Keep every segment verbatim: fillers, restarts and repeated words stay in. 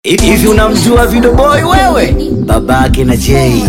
Hivi unamjua Video Boy wewe? Babake na Jay.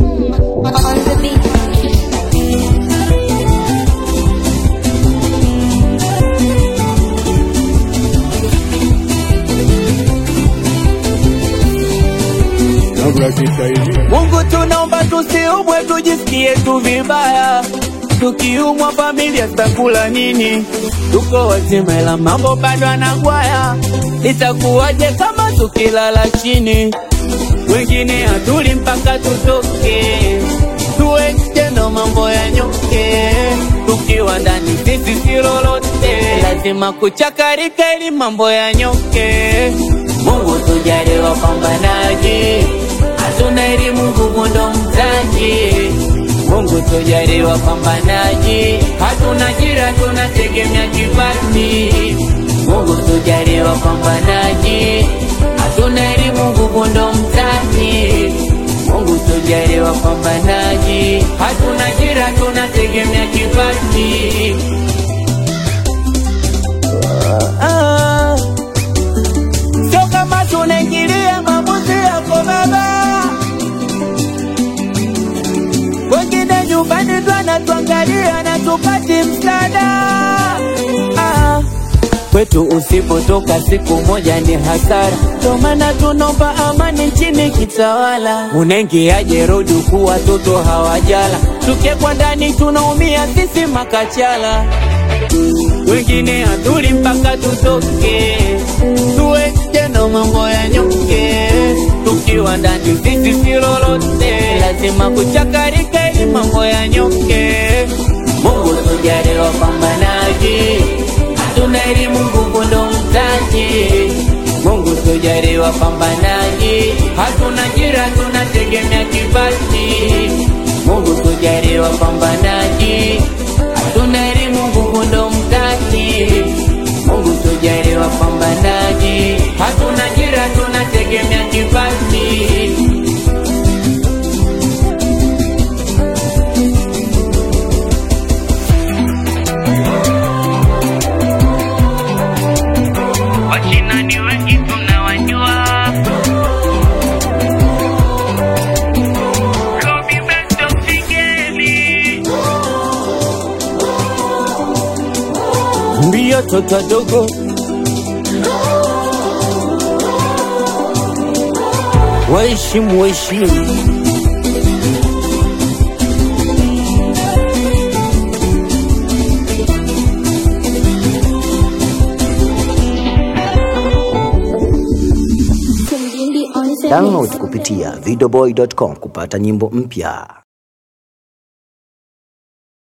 Mungu tunaomba tusiumwe, tujisikie tu vibaya. Tukiumwa familia tutakula nini? Tuko wazima ila mambo bado yanagwaya. Itakuwaje kama tukilala chini? Wengine hatuli mpaka tutoke. Tuwe tena mambo ya nyoke. Tukiwa ndani sisi si lolote. Lazima kuchakarika ili mambo ya nyoke. Mungu tujalie wapambanaji. Hatuna elimu nguvu ndo mtaji. Mungu tujalie wapambanaji. Hatuna ajira tunategemea kipaji. Mungu tujalie wapambanaji. Hatuna elimu nguvu ndo mtaji. Mungu tujalie wapambanaji. Hatuna ajira tunategemea kipaji. Ah, sio kama tunaingilia maamuzi yako baba. Wengine nyumbani tunatuangalia na tupati msaada. Ah, kwetu usipotoka siku moja ni hasara. Ndio maana tunaomba amani nchini kitawala. Unaingiaje road huku watoto hawajala? Tukekwa ndani tunaumia sisi makachala. Wengine hatuli mpaka tutoke. Tuwe tena mambo ya nyoke. Tukiwa ndani sisi si lolote. Lazima kuchakarika ili mambo ya nyoke. Mungu tujalie wapambanaji. Hatuna elimu nguvu ndo mtaji. Mungu tujalie wapambanaji. Hatuna ajira tunategemea kipaji. Mungu tujalie wapambanaji. Hatuna elimu nguvu ndo mtaji. Mungu tujalie wapambanaji. Hatuna ajira tunategemea kipaji. Wachina ni wengi tunawajua. Kobe Beto Figeli. Mbio toto dogo. Waheshimu waheshimu. Download kupitia videoboy dot com kupata nyimbo mpya.